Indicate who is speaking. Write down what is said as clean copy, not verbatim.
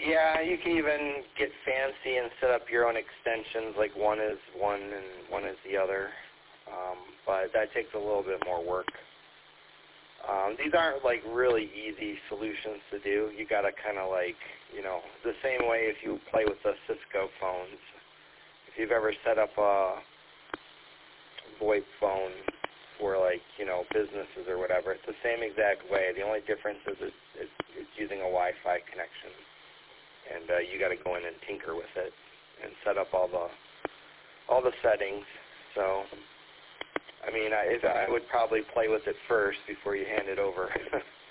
Speaker 1: Yeah, you can even get fancy and set up your own extensions, like one is one and one is the other. But that takes a little bit more work. These aren't like really easy solutions to do. You got to kind of like, the same way if you play with the Cisco phones. If you've ever set up a VoIP phone for like, businesses or whatever, it's the same exact way. The only difference is it's using a Wi-Fi connection. And you got to go in and tinker with it and set up all the settings. So, I mean, I would probably play with it first before you hand it over.